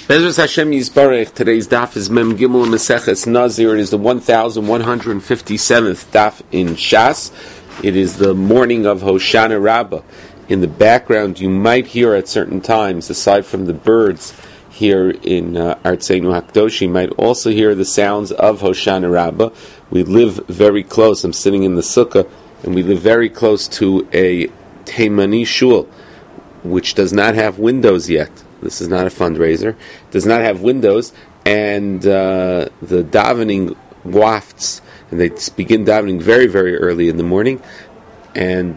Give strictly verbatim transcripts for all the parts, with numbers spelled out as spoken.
Bezras Hashem Yisbarech. Today's daf is Mem Gimel Meseches Nazir. It is the one thousand one hundred fifty-seventh daf in Shas. It is the morning of Hoshana Rabbah. In the background, you might hear at certain times, aside from the birds here in uh, Artseinu Hakdosh, you might also hear the sounds of Hoshana Rabbah. We live very close. I'm sitting in the sukkah, and we live very close to a Teimani shul, which does not have windows yet. This is not a fundraiser. It does not have windows, and uh, the davening wafts, and they begin davening very, very early in the morning, and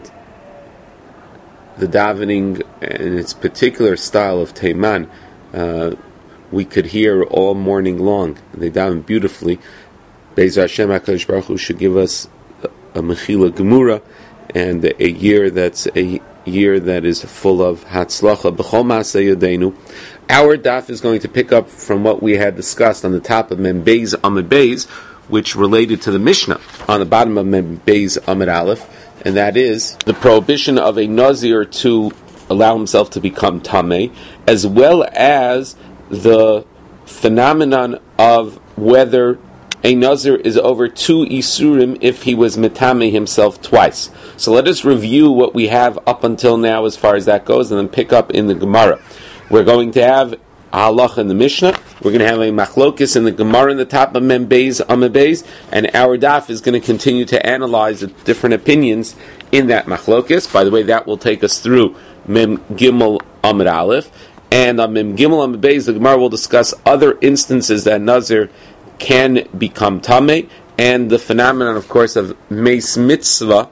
the davening in its particular style of Teiman, uh, we could hear all morning long. They daven beautifully. Be'ez Hashem HaKadosh Baruch Hu should give us a Mechila Gemura, and a year that's a year that is full of Hatzlacha B'chol Ma'aseh Yadeinu. Our daf is going to pick up from what we had discussed on the top of Mem Beis Amud Beis, which related to the Mishnah on the bottom of Mem Beis Amud Aleph, and that is the prohibition of a Nazir to allow himself to become Tameh, as well as the phenomenon of whether a Nazir is over two Isurim if he was Metame himself twice. So let us review what we have up until now as far as that goes, and then pick up in the Gemara. We're going to have a halacha in the Mishnah. We're going to have a machlokis in the Gemara in the top of Mem Beis Amud Beis, and our daf is going to continue to analyze the different opinions in that machlokis. By the way, that will take us through Mem Gimel Amud Aleph, and on Mem Gimel Amud Beis, the Gemara will discuss other instances that Nazir can become Tameh, and the phenomenon, of course, of Meis Mitzvah,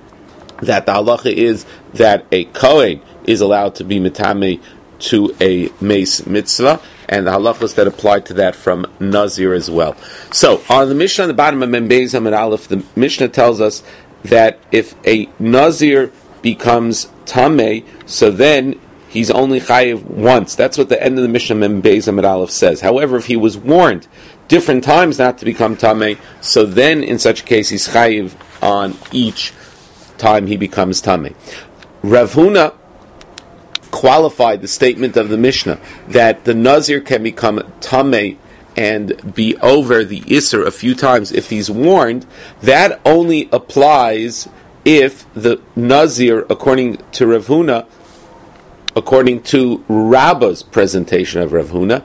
that the halacha is that a Kohen is allowed to be Metameh to a Meis Mitzvah, and the halachas that apply to that from Nazir as well. So, on the Mishnah on the bottom of Mem Beis Amud Aleph, the Mishnah tells us that if a Nazir becomes Tameh, so then he's only chayiv once. That's what the end of the Mishnah Mem Beis Amud Aleph says. However, if he was warned different times not to become Tameh, so then in such a case he's chayiv on each time he becomes Tameh. Rav Huna qualified the statement of the Mishnah that the Nazir can become Tameh and be over the Isser a few times if he's warned. That only applies if the Nazir, according to Rav Huna, according to Rabbah's presentation of Rav Huna,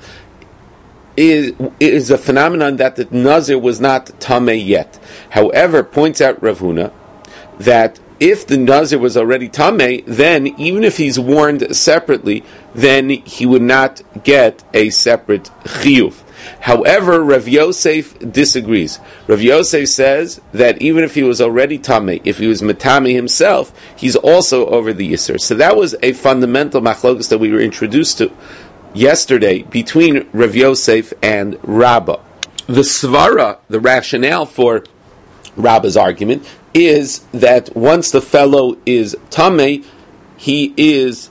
is, is a phenomenon that the Nazir was not Tameh yet. However, points out Rav Huna that if the Nazir was already Tameh, then even if he's warned separately, then he would not get a separate chiyuv. However, Rav Yosef disagrees. Rav Yosef says that even if he was already Tameh, if he was Metame himself, he's also over the Yisr. So that was a fundamental machlokas that we were introduced to yesterday between Rav Yosef and Rabbah. The svara, the rationale for Rabbah's argument, is that once the fellow is Tameh, he is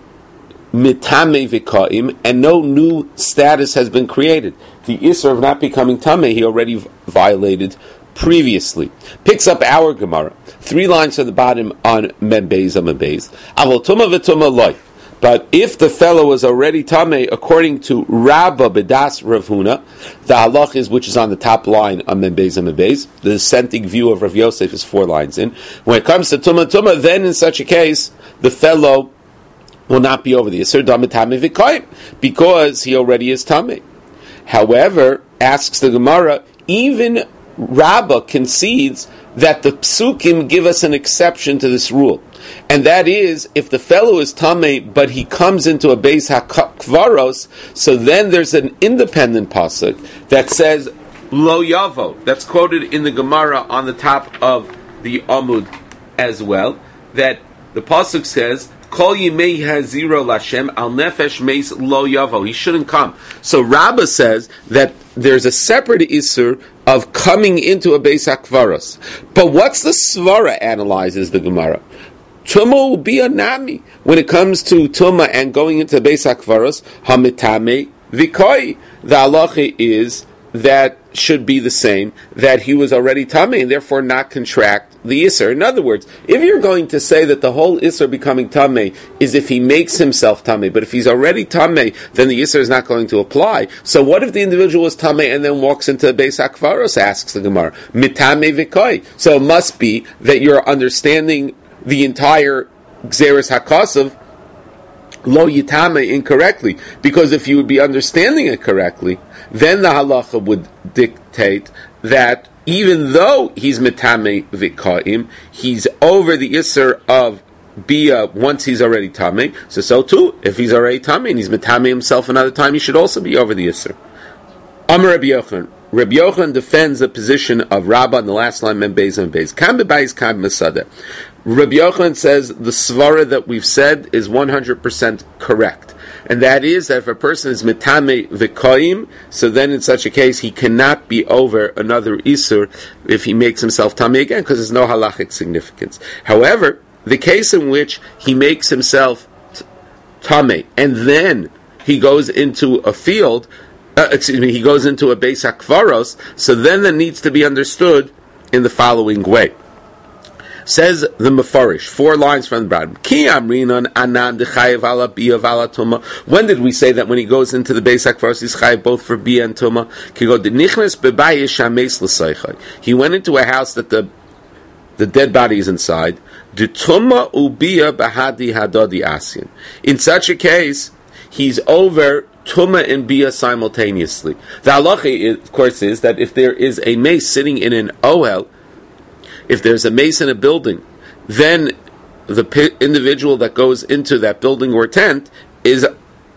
Mitame Vikaim, and no new status has been created. The Isser of not becoming Tameh, he already violated previously. Picks up our Gemara, three lines from the bottom on Mem Beis Amud Beis. Avol Tuma v'Tuma loy. But if the fellow was already Tameh, according to Rabbah B'das Rav Huna, the halach is, which is on the top line on Mem Beis Amud Beis, the dissenting view of Rav Yosef is four lines in. When it comes to Tuma Tuma, then in such a case, the fellow will not be over the Yisr Dam Tameh V'Koyim, because he already is Tameh. However, asks the Gemara, even Rabbah concedes that the Psukim give us an exception to this rule. And that is, if the fellow is Tameh, but he comes into a Beis HaKvaros, so then there's an independent pasuk that says, Lo Yavo. That's quoted in the Gemara on the top of the Amud as well, that the pasuk says, Kol Yimei Haziro Lashem Al Nefesh Meis Lo Yavo. He shouldn't come. So Rabbah says that there's a separate Isur of coming into a Beis HaKvaros. But what's the Svara, analyzes the Gemara? Tuma will be a nami when it comes to Tuma and going into Beis HaKvaros. Hamitame Vikoi. The halacha is that should be the same, that he was already Tameh and therefore not contract the Isser. In other words, if you're going to say that the whole Isser becoming Tameh is if he makes himself Tameh, but if he's already Tameh, then the Isser is not going to apply. So what if the individual is Tameh and then walks into the Beis HaKvaros, asks the Gemara, Mitameh V'koi. So it must be that you're understanding the entire Gzeres HaKasav Lo Yitame incorrectly, because if you would be understanding it correctly, then the halacha would dictate that even though he's Mitame V'ka'im, he's over the Isser of Bia once he's already Tameh. So so too, if he's already Tameh and he's Mitame himself another time, he should also be over the Isser. Amar Rabbi Yochanan. Rabbi Yochanan defends the position of Rabbah in the last line, Mem Beis and Beis. Kam bebayis kam masada. Rabbi Yochanan says the svara that we've said is one hundred percent correct. And that is that if a person is mitame v'koim, so then in such a case he cannot be over another isur if he makes himself tameh again, because there's no halachic significance. However, the case in which he makes himself t- tameh and then he goes into a field, uh, excuse me, he goes into a beis hakvaros, so then that needs to be understood in the following way. Says the Mefarish, four lines from the bottom. Ki amrinon anan dechayev ala bia vala tuma. When did we say that when he goes into the Beis HaKvaros he's chayev both for bia and tuma? Ki go denichnes bebayis shameis l'seichai. He went into a house that the the dead body is inside. De tuma ubia bahadi hadodi asyan. In such a case, he's over tuma and bia simultaneously. The halacha, of course, is that if there is a mace sitting in an ohel, if there's a mace in a building, then the p- individual that goes into that building or tent is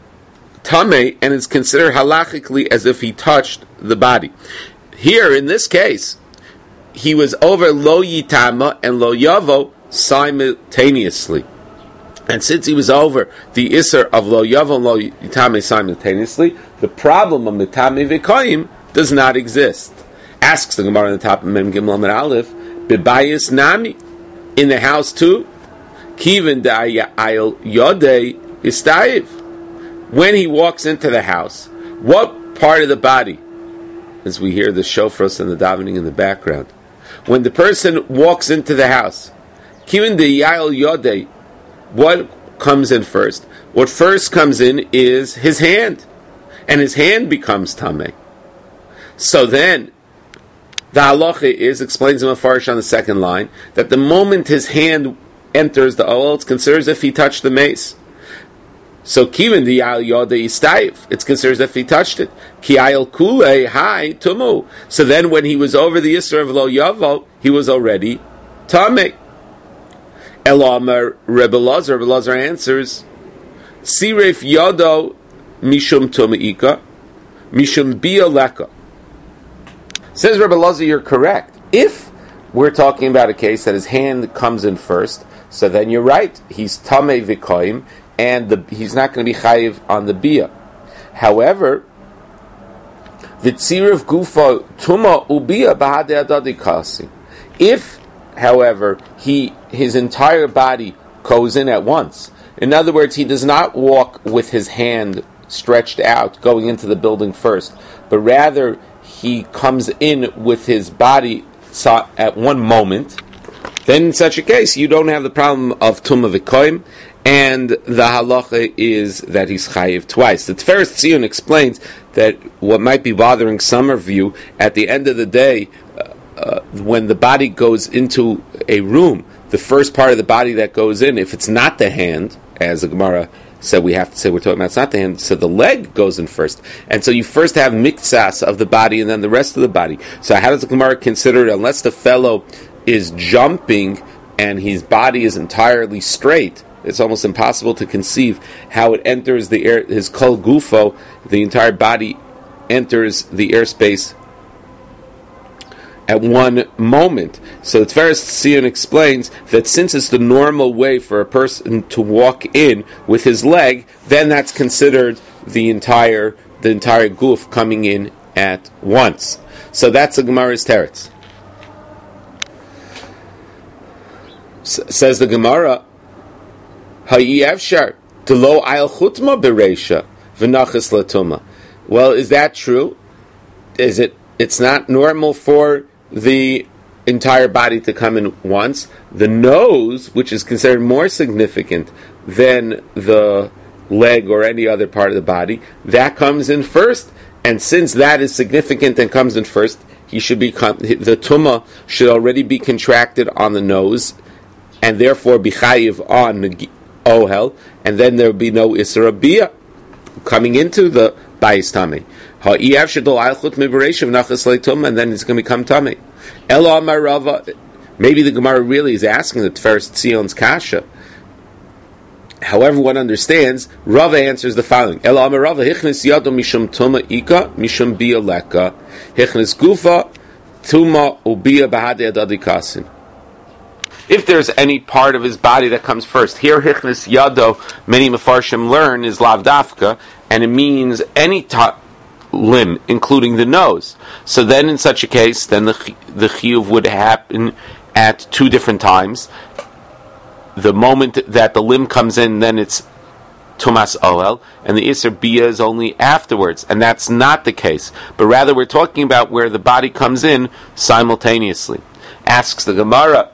tameh and is considered halachically as if he touched the body. Here, in this case, he was over lo yitama and lo yavo simultaneously. And since he was over the isser of lo yavo and lo yitama simultaneously, the problem of mitame v'koyim does not exist. Asks the Gemara on the top of Mem Gimel Amud Aleph, Bebayis nami, in the house too. Kiven da'ayil yodei istayiv. When he walks into the house, what part of the body, as we hear the shofros and the davening in the background, when the person walks into the house, kiven da'ayil yodei, what comes in first? What first comes in is his hand, and his hand becomes tameh. So then, the halacha is, explains in Mefarish on the second line, that the moment his hand enters the ohel, it's considered as if he touched the mace. So, kiven the yal yodei istayif, it's considered as if he touched it. Ki ayil kulei hai tumu. So then when he was over the Yisra of lo yavo, he was already tameh. Elamar Rebbe Lazar, Rebbe Lazar answers, Siref yodo mishum tumeika, mishum bia leka. Says Rebbe Lazar, you're correct. If we're talking about a case that his hand comes in first, so then you're right. He's tameh v'koim, and the, he's not going to be chayiv on the bia. However, v'tzirav gufa tuma ubia b'hadei adadi kasi. If, however, he his entire body goes in at once, in other words, he does not walk with his hand stretched out, going into the building first, but rather he comes in with his body at one moment, then in such a case, you don't have the problem of Tumah V'Koim, and the halacha is that he's chayiv twice. The Tiferes Tzion explains that what might be bothering some of you, at the end of the day, uh, uh, when the body goes into a room, the first part of the body that goes in, if it's not the hand, as the Gemara said we have to say we're talking about it's not the hand, so the leg goes in first. And so you first have miktsas of the body and then the rest of the body. So how does the Gemara consider it? Unless the fellow is jumping and his body is entirely straight, it's almost impossible to conceive how it enters the air, his kol gufo, the entire body enters the airspace at one moment. So Tiferes Tzion explains that since it's the normal way for a person to walk in with his leg, then that's considered the entire the entire guf coming in at once. So that's the Gemara's teretz. S- says the Gemara, Hayevshar delo ayil chutma bereisha v'nachas latuma. Well, is that true? Is it? It's not normal for the entire body to come in once. The nose, which is considered more significant than the leg or any other part of the body, that comes in first. And since that is significant and comes in first, he should be the tumah should already be contracted on the nose, and therefore be chayiv on ohel, and then there will be no isra bia coming into the bayis tamei. And then it's going to become tamei. Elo amar Rava. Maybe the Gemara really is asking the Tiferes Tzion's kasha. However, one understands, Rava answers the following: Elo amar Rava, hichnis yado mishum tuma ika, mishum bia leka, hichnis gufa, tuma ubia bahade adadi kasin. If there's any part of his body that comes first, here hichnis yado, many mefarshim learn, is lavdafka, and it means any t- limb, including the nose. So then, in such a case, then the the chiyuv would happen at two different times. The moment that the limb comes in, then it's tumas ohel, and the iser bia is only afterwards, and that's not the case. But rather, we're talking about where the body comes in simultaneously. Asks the Gemara,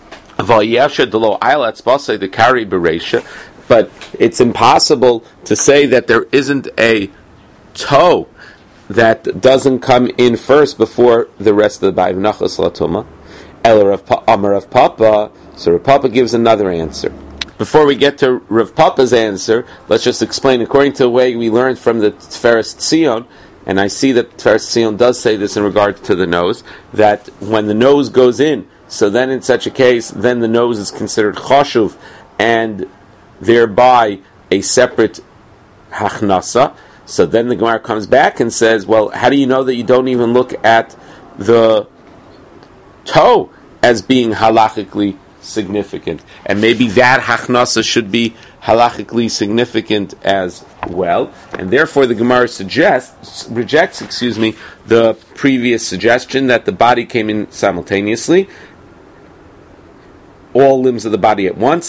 but it's impossible to say that there isn't a toe that doesn't come in first before the rest of the body. Nachas latuma, el Rav Amar Rav Papa. So Rav Papa gives another answer. Before we get to Rav Papa's answer, let's just explain. According to the way we learned from the Tiferes Tzion, and I see that Tiferes Tzion does say this in regard to the nose, that when the nose goes in, so then in such a case, then the nose is considered chashuv, and thereby a separate hachnasa. So then the Gemara comes back and says, well, how do you know that you don't even look at the toe as being halachically significant? And maybe that hachnasa should be halachically significant as well. And therefore the Gemara suggests, rejects, excuse me, the previous suggestion that the body came in simultaneously, all limbs of the body at once.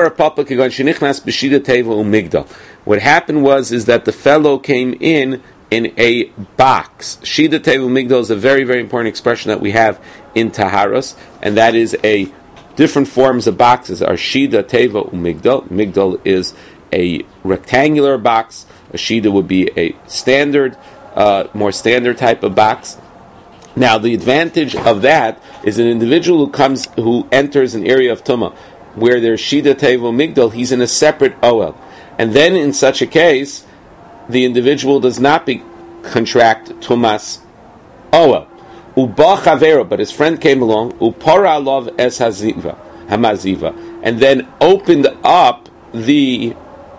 What happened was is that the fellow came in in a box. Shida Teva Migdal is a very, very important expression that we have in Taharos, and that is a different forms of boxes are Shida Teva Migdal. Migdal is a rectangular box. A Shida would be a standard, uh, more standard type of box. Now, the advantage of that is an individual who comes, who enters an area of Tumah where there's Shida Teva Migdal, he's in a separate Oel. And then, in such a case, the individual does not be, contract Tumas Oel. Uba Chavero, but his friend came along, Upara Alav Es Haziva, Hamaziva, and then opened up the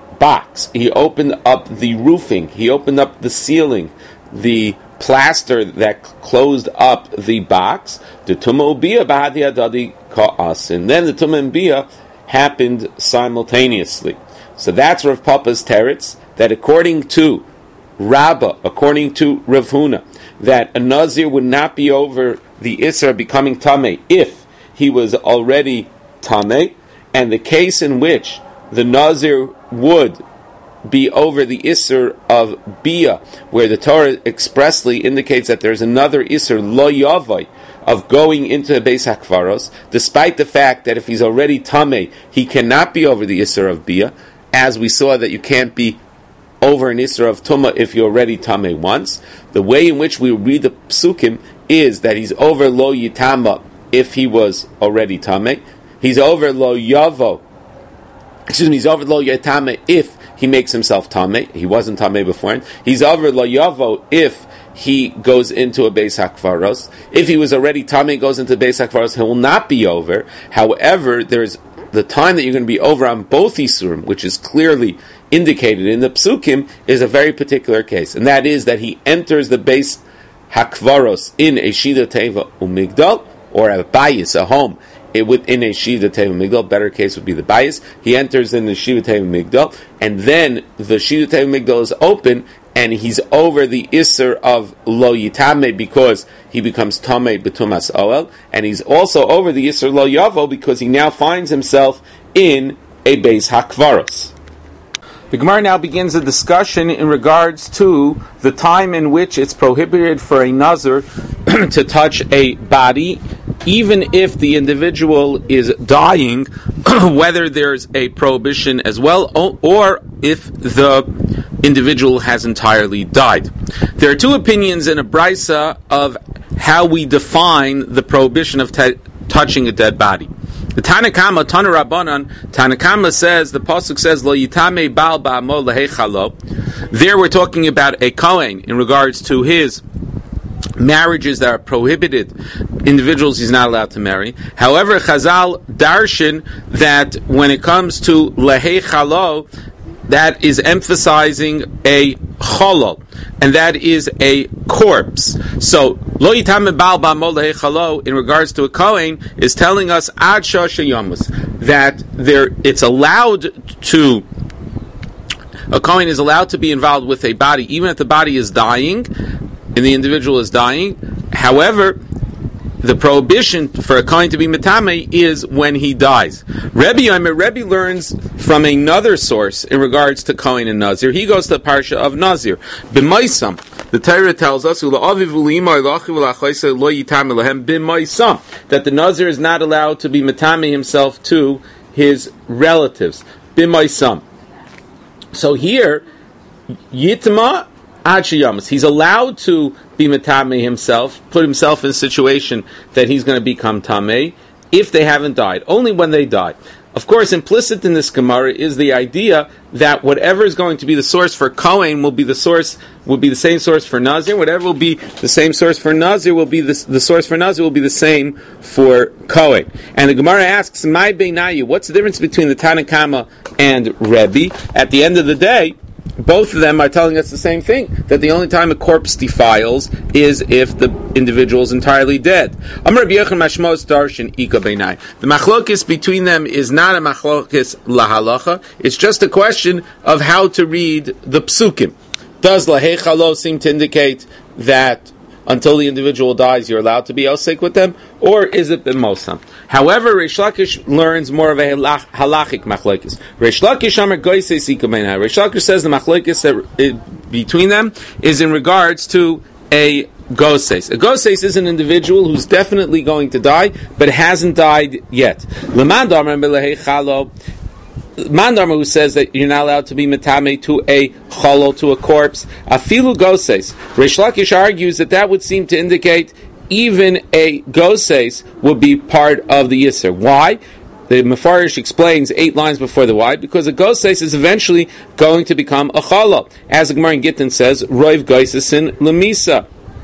box. He opened up the roofing. He opened up the ceiling, the plaster that closed up the box. The Tumah Ubia Bahadi Adadi Ka'as, and then the Tumah and Bia happened simultaneously. So that's Rav Papa's teretz, that according to Rabbah, according to Rav Huna, that a Nazir would not be over the Isra becoming Tameh if he was already Tameh, and the case in which the Nazir would be over the Isser of Bia, where the Torah expressly indicates that there's another Isser, Lo Yavai, of going into the Beis HaKvaros, despite the fact that if he's already Tameh, he cannot be over the Isser of Bia, as we saw that you can't be over an Isra of Tumah if you're already Tameh once. The way in which we read the Psukim is that he's over Lo Yitama if he was already Tameh. He's over Lo Yavo, excuse me, he's over Lo Yitama if he makes himself Tameh. He wasn't Tameh beforehand. He's over Lo Yavo if he goes into a Beis HaKvaros. If he was already Tameh, goes into the Beis HaKvaros, he will not be over. However, there's the time that you're going to be over on both Isurim, which is clearly indicated in the Psukim, is a very particular case. And that is that he enters the Beis HaKvaros in a Shida Teva Umigdal, or a bayis, a home, it would, in a Shida Teva Migdal. Better case would be the bayis. He enters in the Shida Teva Migdal, and then the Shida Teva Migdal is open, and he's over the Isser of Lo Yitame because he becomes Tameh B'tumas Oel, and he's also over the Isser Lo Yavo because he now finds himself in a Beis HaKvaros. The Gemara now begins a discussion in regards to the time in which it's prohibited for a Nazir to touch a body even if the individual is dying, whether there's a prohibition as well, or if the individual has entirely died. There are two opinions in a brisa of how we define the prohibition of t- touching a dead body. The Tanakama, Tana Rabbanan, Tanakama says, the pasuk says, Lo yitame bal ba'amo lehechalo. There we're talking about a Kohen in regards to his marriages that are prohibited, individuals he's not allowed to marry. However, Chazal darshan that when it comes to lehechalo, that is emphasizing a cholol, and that is a corpse. So, lo yitame bal ba'amo lehechalo, in regards to a Kohen, is telling us ad shosha yamus, that there it's allowed to, a Kohen is allowed to be involved with a body, even if the body is dying, and the individual is dying. However, the prohibition for a Kohen to be metame is when he dies. Rebbe Yomer, Rebbe learns from another source in regards to Kohen and Nazir. He goes to the parsha of Nazir. B'maisam, the Torah tells us that the Nazir is not allowed to be metame himself to his relatives. B'maisam. So here, Yitma Ad Sheyamas, he's allowed to be metame himself, put himself in a situation that he's going to become tameh, if they haven't died, only when they die. Of course, implicit in this Gemara is the idea that whatever is going to be the source for Kohen will be the source, will be the same source for Nazir. Whatever will be the same source for Nazir will be the, the source for Nazir will be the same for Kohen. And the Gemara asks, "My beinayu, what's the difference between the Tanakama and Rebbe?" At the end of the day, both of them are telling us the same thing, that the only time a corpse defiles is if the individual is entirely dead. The machlokis between them is not a machlokis lahalacha, it's just a question of how to read the psukim. Does lahechalo seem to indicate that until the individual dies you're allowed to be osek with them, or is it b'mosam? However, Reish Lakish learns more of a halachic machlokes. Reish Lakish Amar Goisei Sikabenai. Reish Lakish says the machlokes that between them is in regards to a Goses. A Goses is an individual who's definitely going to die, but hasn't died yet. L'man Amar Melehechalo. Mandarma, who says that you're not allowed to be metame to a cholol, to a corpse, afilu goses. Reish Lakish argues that that would seem to indicate even a goses would be part of the yisr. Why? The Mefarish explains eight lines before the why, because a goses is eventually going to become a cholol. As the Gemara in Gittin says, roiv gosesin lemisa.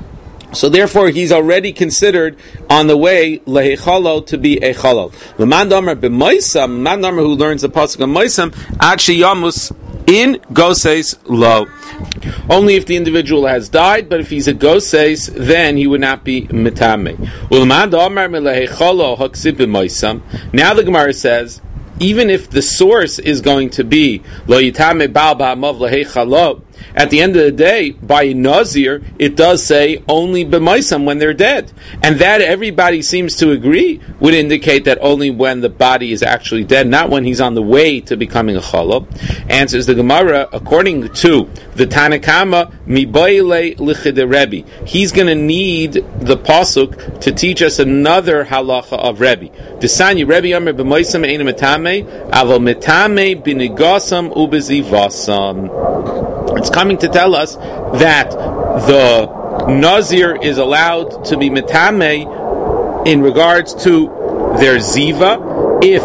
So therefore, he's already considered on the way lehechalo to be a chalal. L'man damar b'moisam, man damar who learns the pasuk of moisam, ad sheyamus in goses lo. Only if the individual has died, but if he's a goses, then he would not be mitame. L'man damar lehechalo haksib b'moisam. Now the Gemara says, even if the source is going to be lo yitame bal ba'amav lehechalo, at the end of the day, by Nazir, it does say only b'maisam when they're dead. And that everybody seems to agree would indicate that only when the body is actually dead, not when he's on the way to becoming a cholol. Answers the Gemara, according to the Tanakama, miboyle lichide Rebbe. He's going to need the pasuk to teach us another halacha of Rebbe. Desanya Rebbe Yomer b'maisam ein metame, aval metame b'nigasam ubezivasam. It's coming to tell us that the Nazir is allowed to be metame in regards to their ziva if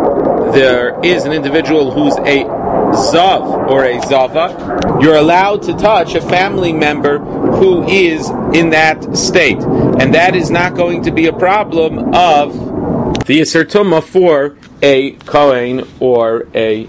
there is an individual who's a zav or a zava. You're allowed to touch a family member who is in that state, and that is not going to be a problem of the Yisr Tumah for a Kohen or a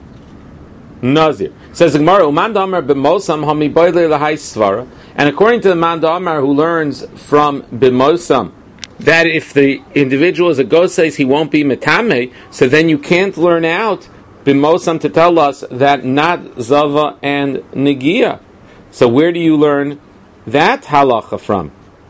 Nazir. Says the Gemara, Uman Damar b'mosam hami boile lahai svara. And according to the Man Damar who learns from b'mosam that if the individual is a goses, he won't be metame, so then you can't learn out b'mosam to tell us that not zava and negia. So where do you learn that halacha from?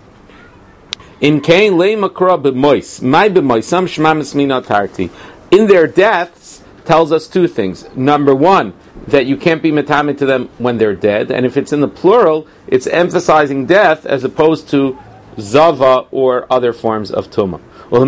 In kain le makra b'mois, my b'moisam shmamis mina tarti. In their deaths tells us two things. Number one, that you can't be metame to them when they're dead, and if it's in the plural, it's emphasizing death as opposed to zava, or other forms of tumah.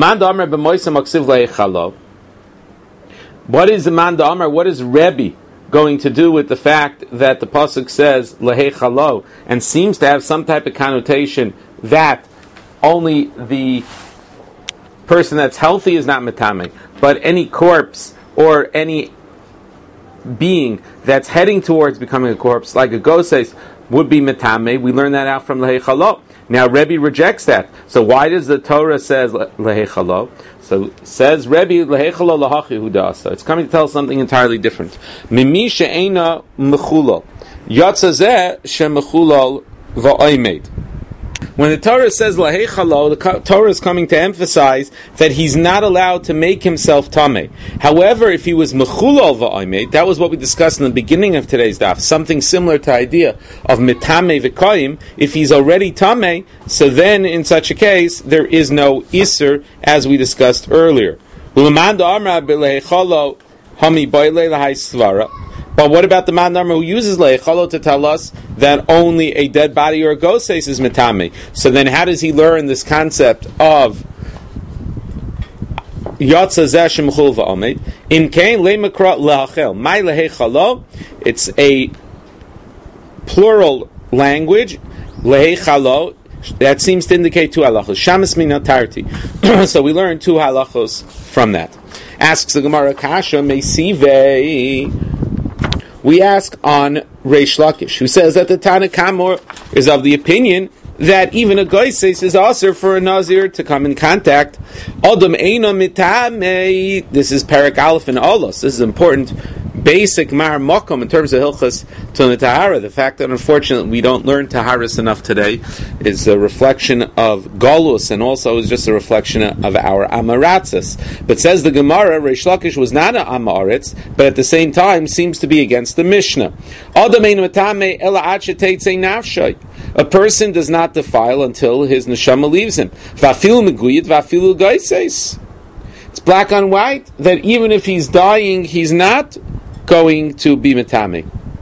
What is the man da'amar? What is Rebbe going to do with the fact that the pasuk says lehei chalo and seems to have some type of connotation that only the person that's healthy is not metame, but any corpse or any being that's heading towards becoming a corpse, like a goses, would be metame? We learn that out from lehei chalo. Now Rebbe rejects that. So why does the Torah says lehei chalo? So says Rebbe lehei chalo lahachi hudasa. It's coming to tell us something entirely different. Mimi she'ena mechulal yatsa zeh shemechulal va'oimed. When the Torah says lahei chalo, the Torah is coming to emphasize that he's not allowed to make himself tameh. However, if he was mechulal va'oimed, that was what we discussed in the beginning of today's daf, something similar to the idea of mitame v'koyim. If he's already tameh, so then in such a case there is no iser, as we discussed earlier. But what about the man who uses leichalo to tell us that only a dead body or a goses is metame? So then how does he learn this concept of yatsa zeh shemechul va'omed? In kain leimakra leachel my leichalo. It's a plural language. Leichalo. That seems to indicate two halachos. Shamas mina tarti. So we learn two halachos from that. Asks the Gemara Kasha meisivei. We ask on Reish Lakish, who says that the Tana Kamor is of the opinion that even a goyses is also for a nazir to come in contact. Adam eina mitame. This is Perek Aleph and Olos. This is important, basic mar mokum in terms of hilchas to tahara. The fact that unfortunately we don't learn taharas enough today is a reflection of galus, and also is just a reflection of our amaratzis. But says the Gemara, Reish Lakish was not an amaretz, but at the same time seems to be against the Mishnah. Adam eina mitame ela ad sheteitze nafshay. A person does not defile until his neshama leaves him. Vafilu meguyit, vafilu goyses. It's black on white that even if he's dying, he's not going to be metame.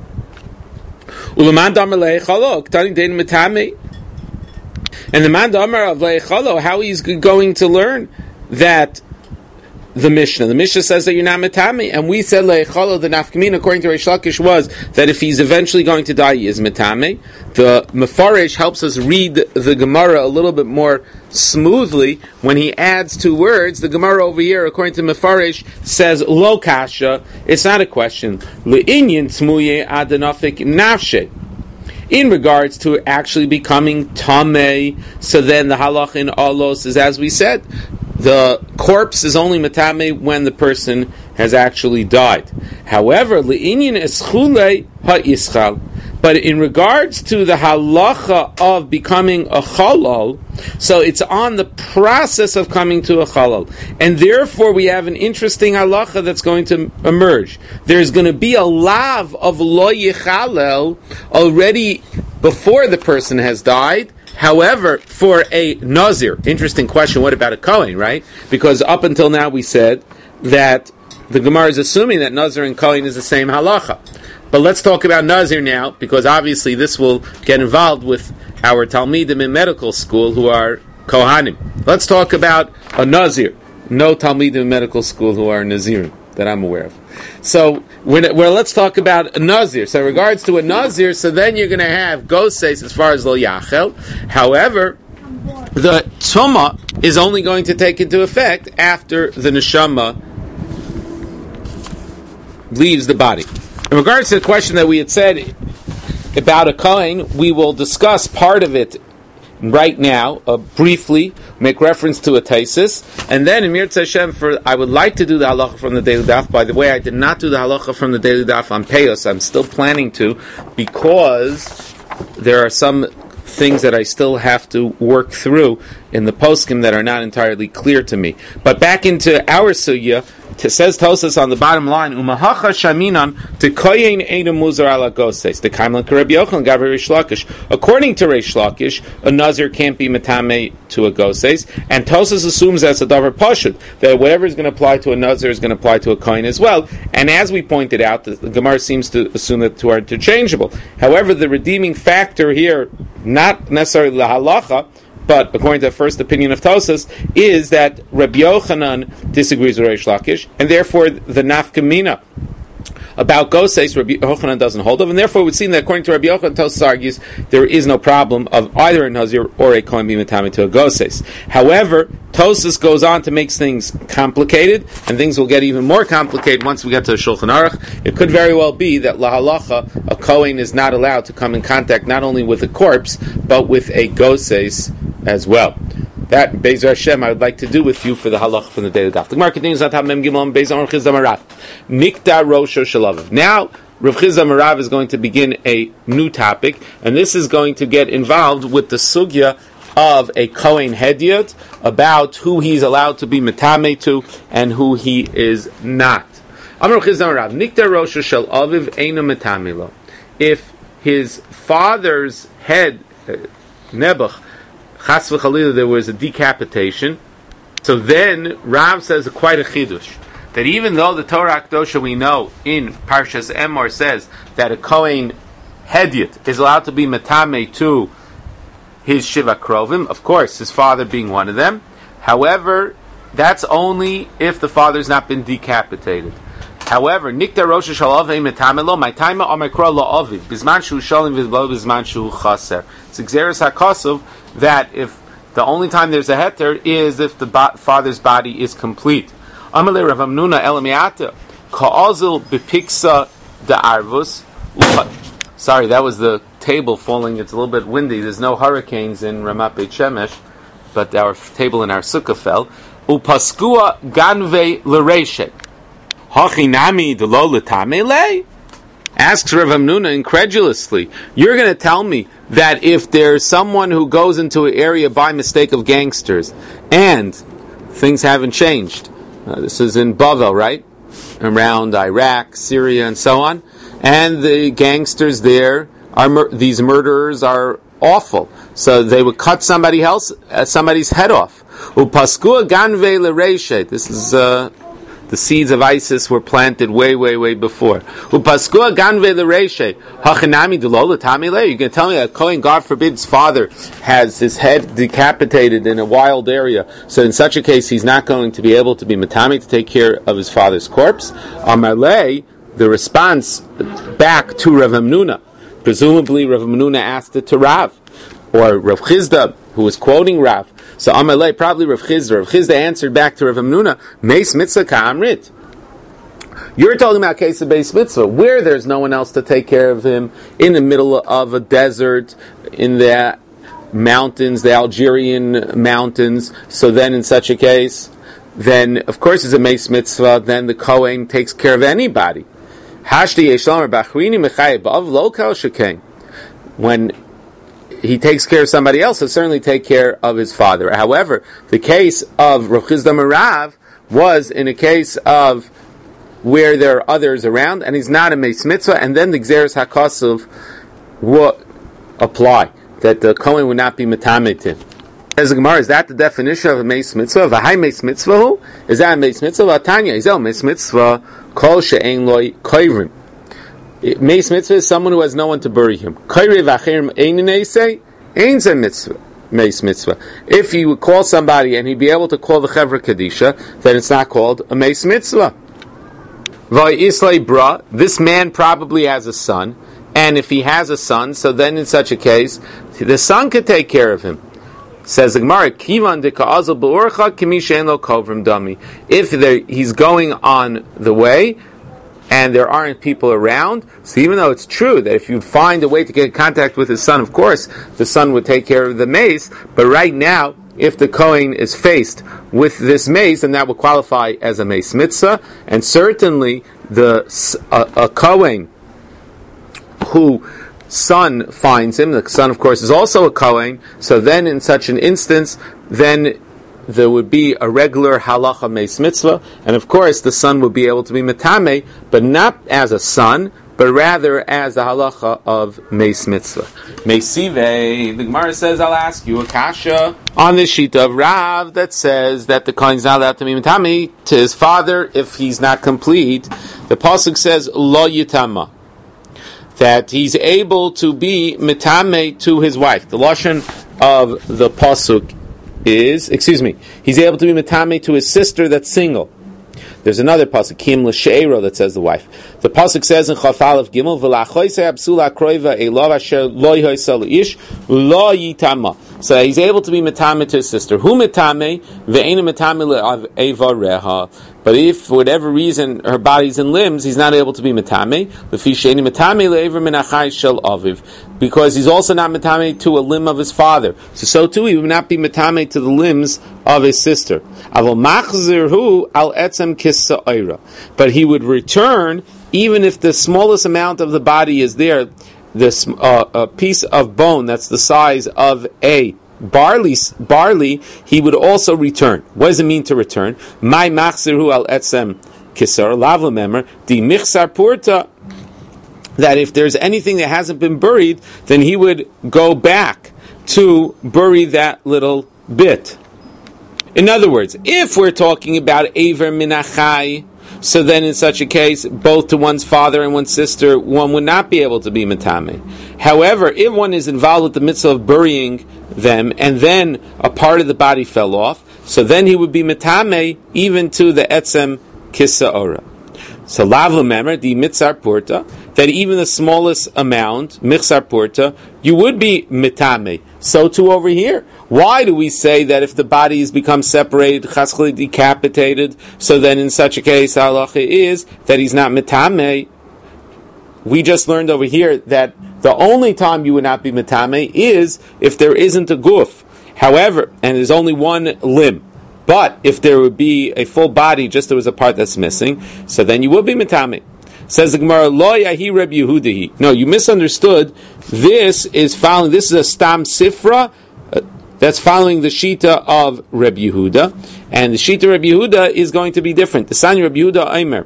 Uleman damar leichalo, ktani dein metame. And the man damar of leichalo, how he's going to learn that the Mishnah. The Mishnah says that you're not metame, and we said leichalo, the nafkamin, according to Reish Lakish, was that if he's eventually going to die, he is metame. The Mefarish helps us read the Gemara a little bit more smoothly when he adds two words. The Gemara over here, according to Mefarish, says lo kasha. It's not a question. Le'inyan tmuye adanafik nafshe. In regards to actually becoming tameh, so then the halach in Olos is, as we said, the corpse is only metame when the person has actually died. However, le'inyan eschule ha'yischal. But in regards to the halacha of becoming a chalal, so it's on the process of coming to a chalal. And therefore we have an interesting halacha that's going to emerge. There's going to be a lav of lo yichalel already before the person has died. However, for a nazir, interesting question, what about a kohen, right? Because up until now we said that the Gemara is assuming that nazir and kohen is the same halacha. But let's talk about nazir now, because obviously this will get involved with our talmidim in medical school who are kohanim. Let's talk about a nazir. No talmidim in medical school who are nazirim that I'm aware of. So, when, well, let's talk about a nazir. So, in regards to a nazir, so then you're going to have goses as far as lo yachel. However, the tuma is only going to take into effect after the neshama leaves the body. In regards to the question that we had said about a kohen, we will discuss part of it right now, uh, briefly, make reference to a taisis, and then in Mir Tzashem, for I would like to do the halacha from the daily daf. By the way, I did not do the halacha from the daily daf on Peyos. I'm still planning to, because there are some things that I still have to work through in the poskim that are not entirely clear to me. But back into our sugya, T- says Tosas on the bottom line, Umahacha shaminan to koyin edom muzar ala goses. The kaimlan kareb yochel gaber Reish Lakish. According to Reish Lakish, a nazir can't be metame to a goses, and Tosas assumes that's a davar pashut, that whatever is going to apply to a nazir is going to apply to a koyin as well. And as we pointed out, the, the Gemara seems to assume that two are interchangeable. However, the redeeming factor here, not necessarily the halacha, but according to the first opinion of Tosas, is that Rabbi Yochanan disagrees with Reish Lakish, and therefore the nafkamina about Goses, Rabbi Yochanan doesn't hold of, and therefore it would seem that according to Rabbi Yochanan, Tosas argues there is no problem of either a Nazir or a Kohen being Matame to a Goses. However, Tosas goes on to make things complicated, and things will get even more complicated once we get to the Shulchan Aruch. It could very well be that lahalacha, a Kohen is not allowed to come in contact not only with a corpse, but with a Goses as well. That, Be'ezer Hashem, I would like to do with you for the halach from the day of the daf. The Gemara continues on top Mem Gimel Be'ezer Rav Chizda Marav. Nikta Rosho Shalav. Now, Rav Chizda Marav is going to begin a new topic, and this is going to get involved with the sugya of a Kohen Hedyot, about who he's allowed to be metame to and who he is not. Amar Rav Chizda Marav. Nikta Rosho Shel Aviv Eina Metame Lo. If his father's head, uh, Nebuch, Chas v'chalila, there was a decapitation. So then Rav says quite a chidush, that even though the Torah Akdosha we know in Parshas Emor says that a Kohen Hedyot is allowed to be metame to his Shiva Krovim, of course, his father being one of them. However, that's only if the father's not been decapitated. However, Nikta Rosh Hashanah metame lo, my time Omikra lo Aviv, Bizman shu Shalim v'lo Bizman shu Chaser. It's Xeris HaKosov that if the only time there's a heter is if the bo- father's body is complete. Amalei Rav Hamnuna Elamiata Ka'azil bepiksa da Arvus. Sorry, that was the table falling. It's a little bit windy. There's no hurricanes in Ramat Beit Shemesh, but our table in our sukkah fell. Upaskua ganve l'reishet. Hachinami d'lo l'tamele? Asks Rav Hamnuna incredulously. You're going to tell me that if there's someone who goes into an area by mistake of gangsters, and things haven't changed. Uh, this is in Bavel, right? Around Iraq, Syria, and so on. And the gangsters there, are mur- these murderers are awful. So they would cut somebody else, uh, somebody's head off. Upaskua ganve l'reishet. This is... Uh, The seeds of ISIS were planted way, way, way before. Upaskua ganve l'reishe hachinami d'lo l'tamile. You're going to tell me that Kohen, God forbid, his father has his head decapitated in a wild area, so in such a case he's not going to be able to be matami to take care of his father's corpse. Amalei, the response back to Rav Hamnuna, presumably Rav Hamnuna asked it to Rav, or Rav Chizda, who was quoting Rav. So Amalei, probably Rav Chizda. Rav Chizda answered back to Rav Hamnuna, Meis mitzvah ka'amrit. You're talking about a case of Beis Mitzvah, where there's no one else to take care of him, in the middle of a desert, in the mountains, the Algerian mountains. So then in such a case, then of course it's a Meis Mitzvah, then the Kohen takes care of anybody. Hashdi yeshlamar bachrini mechayev b'av lo kal shekain. When he takes care of somebody else, he'll certainly take care of his father. However, the case of Rav Chizda Marav was in a case of where there are others around, and he's not a Meis Mitzvah, and then the Xeris HaKosov will apply, that the Kohen would not be Metameh to him. As the Gemara, is that the definition of a Meis Mitzvah? V'hai Meis Mitzvah hu? Is that a Meis Mitzvah? V'atanya, is that a Meis Mitzvah? Kol she'ein loi koivrim. Meis Mitzvah is someone who has no one to bury him. Meis Mitzvah. If he would call somebody and he'd be able to call the Chevra Kadisha, then it's not called a Meis Mitzvah. Bra, this man probably has a son, and if he has a son, so then in such a case, the son could take care of him. Says the Gemara, if he's going on the way, and there aren't people around, so even though it's true that if you find a way to get in contact with his son, of course, the son would take care of the mace, but right now, if the Kohen is faced with this mace, then that would qualify as a mace mitzvah, and certainly the a, a Kohen who son finds him, the son of course is also a Kohen, so then in such an instance, then there would be a regular halacha meis mitzvah, and of course the son would be able to be metame, but not as a son, but rather as the halacha of meis mitzvah. Meisive, the Gemara says, I'll ask you a kasha on the sheet of Rav that says that the kohen is not allowed to be metame to his father if he's not complete. The pasuk says lo yitama, that he's able to be metame to his wife. The lashon of the pasuk is, excuse me, he's able to be metame to his sister that's single. There's another pasuk, Kim l'she'ero, that says the wife. The pasuk says in Chaf Aleph Gimel, V'lachoyse absula kroiva elov asher lo yhoysa ish lo yitama. So he's able to be metame to his sister. Hu metame ve'ena metame le'eva reha. But if, for whatever reason, her body's in limbs, he's not able to be metame. L'fi she'eni metame le'ever min achai shel aviv. Because he's also not metame to a limb of his father. So, so too, he would not be metame to the limbs of his sister. Avol machzirhu al etzem kisa'ira. But he would return, even if the smallest amount of the body is there, this uh, a piece of bone that's the size of a barley, barley, he would also return. What does it mean to return? My machzirhu al etzem kisar lavla memer di michsar purta. That if there's anything that hasn't been buried, then he would go back to bury that little bit. In other words, if we're talking about Aver Minachai, so then in such a case, both to one's father and one's sister, one would not be able to be Metame. However, if one is involved with the mitzvah of burying them, and then a part of the body fell off, so then he would be Metame even to the Etzem Kisa'ora. So lav l'memer the mitzar porta, that even the smallest amount mitzar porta, you would be mitame. So too over here. Why do we say that if the body has become separated, chaschli decapitated, so then in such a case halacha is that he's not mitame? We just learned over here that the only time you would not be mitame is if there isn't a guf. However, and there's only one limb. But if there would be a full body, just there was a part that's missing, so then you would be metame. Says the Gemara, Lo yahi Reb Yehudahi. No, you misunderstood. This is following. This is a stam sifra uh, that's following the shita of Reb Yehuda, and the shita Reb Yehuda is going to be different. The son Reb Yehuda Aimer.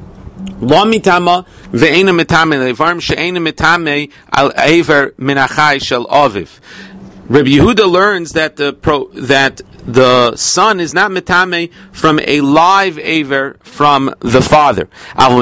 Lo mitama ve'ena metame levarm she'ena metame al aver minachai shel aviv. Reb Yehuda learns that the pro, that the son is not metame from a live aver from the father. But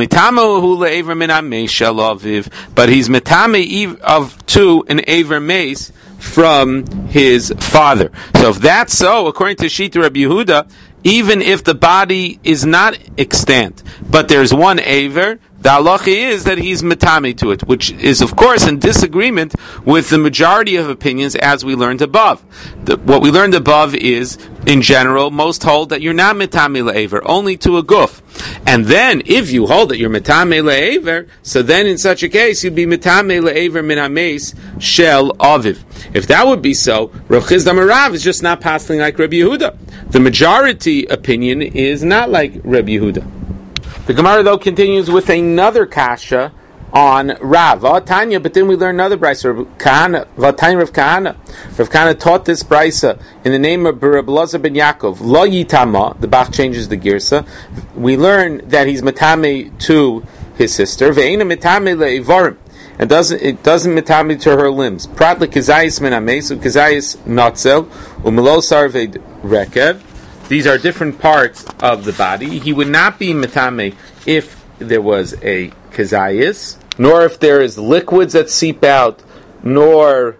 he's metame of to an aver mace from his father. So if that's so, according to Shita Reb Yehuda, even if the body is not extant, but there's one aver, the halacha is that he's metame to it, which is, of course, in disagreement with the majority of opinions as we learned above. The, what we learned above is, in general, most hold that you're not metame le'aver, only to a guf. And then, if you hold that you're metame le'aver, so then in such a case, you'd be metame le'aver min hameis shel aviv. If that would be so, Rav Chizda Marav is just not passing like Reb Yehuda. The majority opinion is not like Reb Yehuda. The Gemara, though, continues with another kasha on Rav. Tanya, but then we learn another brisa. Rav Kahana, Vatanya Rav Kahana. Rav Kahana taught this brisa in the name of Reb Elazar ben Yaakov. Lo yitama, the Bach changes the girsa. We learn that he's metame to his sister. Ve'ena metame le'ivarim. It doesn't, it doesn't metame to her limbs. Prat lekizayis min hameis, ukizayis notzel, umelosar ve'd rekev. These are different parts of the body. He would not be metame if there was a kazayis, nor if there is liquids that seep out, nor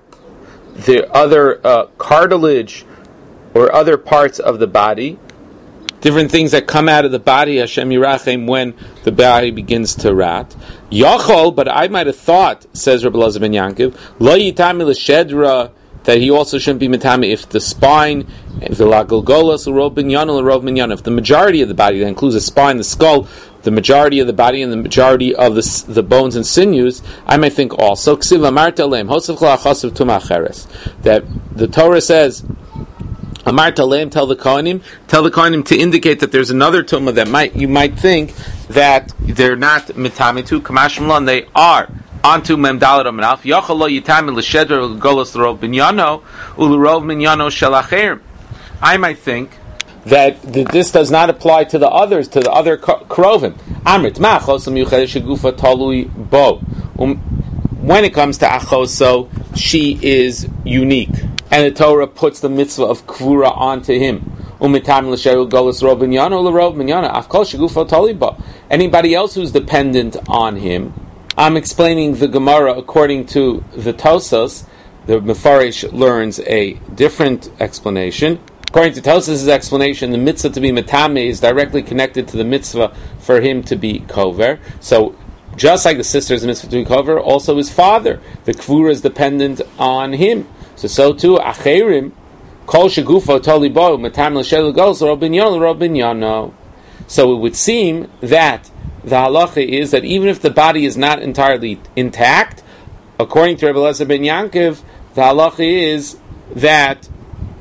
the other uh, cartilage or other parts of the body. Different things that come out of the body, Hashem Yirachem, when the body begins to rot. Yachol, but I might have thought, says Rabbi Elazar ben Yaakov, lo yitami l'shedra, that he also shouldn't be metame if the spine, if the lagolgolos, l'rov binyan, l'rov binyan, if the majority of the body, that includes the spine, the skull, the majority of the body, and the majority of the the bones and sinews, I might think also, ksiv amarta leim, hosav chalachasav tumacheres, that the Torah says, amarta leim, tell the kohanim, tell the kohanim to indicate that there's another tumah that might you might think that they're not metame to, kamashim lan, they are. Onto Memdalet Amanaf, Yachalo Yitami L'Shedra Golos L'Rov Binyano U'L'Rov Minyano Shalacher. I might think that this does not apply to the others, to the other Krovim. Amrit Ma'achosam Yuchedesh Gufa Talui Bo. When it comes to Achoso, she is unique, and the Torah puts the mitzvah of Kvura onto him. Umitam L'Shedra Golos L'Rov Binyano L'Rov Minyano Afkol Shegufa Talui Bo. Anybody else who's dependent on him. I'm explaining the Gemara according to the Tosas. the Mefarish learns a different explanation. According to Tosafos' explanation, the mitzvah to be metame is directly connected to the mitzvah for him to be kover. So, just like the sister's mitzvah to be kover, also his father, the kvura is dependent on him. So, so too, acherim, kol shegufo toli bo, metam l'shel gos, robinyon l'robinyano. So it would seem that the halacha is that even if the body is not entirely intact, according to Rebbe Elazar ben Yankov, the halacha is that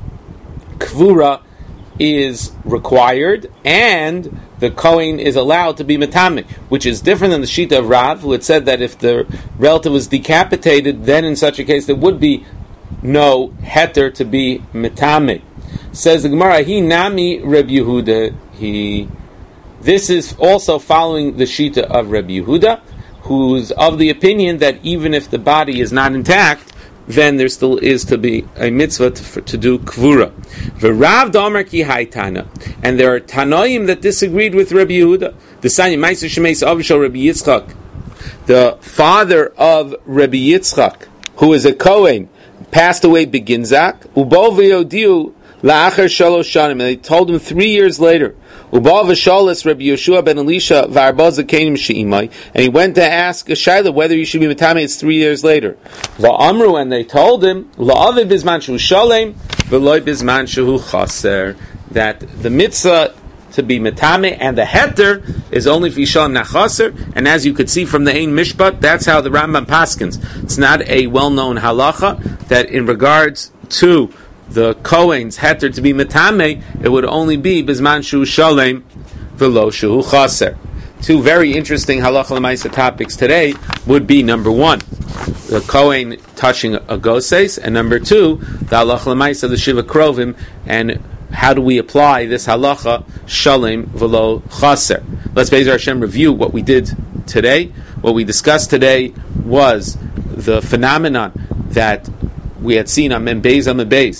kvura is required and the Kohen is allowed to be metame, which is different than the Shita of Rav, who had said that if the relative was decapitated, then in such a case there would be no heter to be metame. Says the Gemara, he nami Reb Yehuda, he... This is also following the Shita of Reb Yehuda, who's of the opinion that even if the body is not intact, then there still is to be a mitzvah to, to do kvura. V'rav d'omer ki haytana, and there are tanoim that disagreed with Reb Yehuda. The sani ma'aser shemeis avishol Rabbi Yitzchak, the father of Rabbi Yitzchak, who is a Kohen, passed away beginzak. Ubo v'yodiu la'achar shalosh shanim, and they told him three years later. Uba v'shalas Rabbi Yeshua ben Elisha v'arba zakenim she'imai, and he went to ask a shayla whether you should be metame. It's three years later. Va'amru, and they told him la'avid bizman shehu shalem v'loy bizman shehu chaser, that the mitzvah to be metame and the heter is only for yishalem nachaser. And as you could see from the Ein Mishpat, that's how the Rambam paskins. It's not a well-known halacha that in regards to the Kohen's heter to be metame, it would only be bizman shu shalem v'lo shu chaser. Two very interesting halacha l'maisa topics today would be, number one, the Kohen touching a goses, and number two, the halacha l'maisa, the shiva krovim, and how do we apply this halacha shalem v'lo chaser. Let's Be'ezer Hashem review what we did today. What we discussed today was the phenomenon that we had seen on Mem Beis on Beis,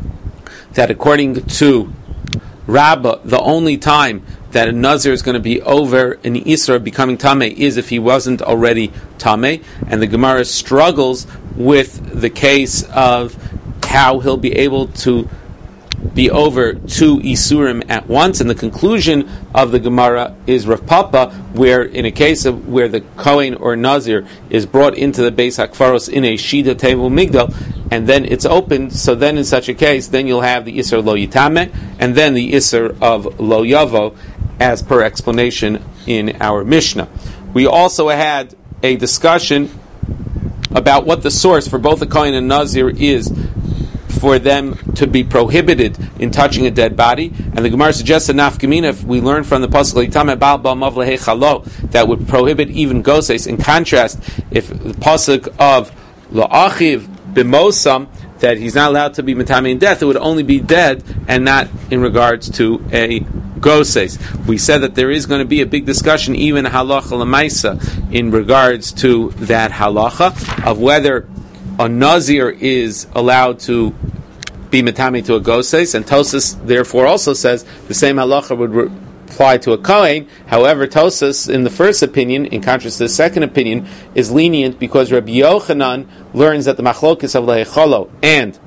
that according to Rabbah, the only time that a Nazir is going to be over an Isra becoming Tameh is if he wasn't already Tameh, and the Gemara struggles with the case of how he'll be able to be over two Isurim at once, and the conclusion of the Gemara is Rav Papa, where in a case of where the Kohen or Nazir is brought into the Beis HaKfaros in a Shida Tevel Migdal, and then it's opened, so then in such a case, then you'll have the Isser Lo Yitame, and then the Isser of Lo Yavo, as per explanation in our Mishnah. We also had a discussion about what the source for both the Kohen and Nazir is for them to be prohibited in touching a dead body, and the Gemara suggests a nafkamina, if we learn from the pasuk Yitame Baal Ba'amav Lehe Chalo, that would prohibit even goses. In contrast, if the pasuk of La'achiv B'mosam, that he's not allowed to be metame in death, it would only be dead and not in regards to a goses. We said that there is going to be a big discussion, even halacha l'maisa, in regards to that halacha of whether a Nazir is allowed to be metame to a goses, and Tosafos therefore also says the same halacha would re- apply to a Kohen. However, Tosafos, in the first opinion, in contrast to the second opinion, is lenient because Rabbi Yochanan learns that the machlokes of lehecholo and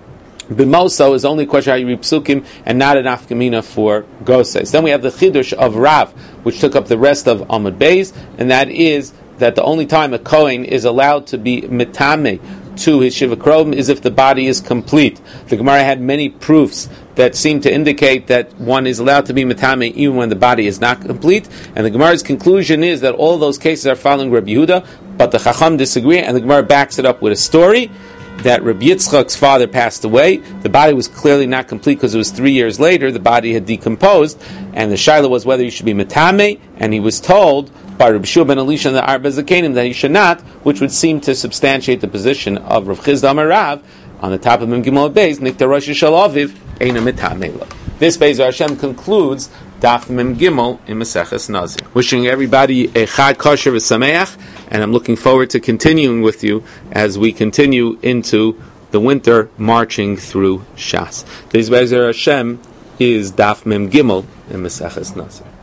b'moso is only a question how you read psukim and not an afkamina for goses. Then we have the chidush of Rav, which took up the rest of Amud Beis, and that is that the only time a Kohen is allowed to be metame to his shiva krovim is if the body is complete. The Gemara had many proofs that seem to indicate that one is allowed to be metame even when the body is not complete, and the Gemara's conclusion is that all those cases are following Rabbi Yehuda, but the Chacham disagree, and the Gemara backs it up with a story that Rabbi Yitzchak's father passed away. The body was clearly not complete because it was three years later. The body had decomposed, and the shaila was whether he should be metame, and he was told by Rabbi Shua ben Elisha and the Arba Zakenim that he should not, which would seem to substantiate the position of Rav Chizda Amar Rav on the top of Mem Gimel Beis, Nikta Rosh Shel Aviv Eina Metame Lo. This Be'ezer Hashem concludes Daf Mem Gimel in Maseches Nazir. Wishing everybody a Chag Kosher v'Sameach, and I'm looking forward to continuing with you as we continue into the winter, marching through Shas. This Be'ezer Hashem is Daf Mem Gimel in Maseches Nazir.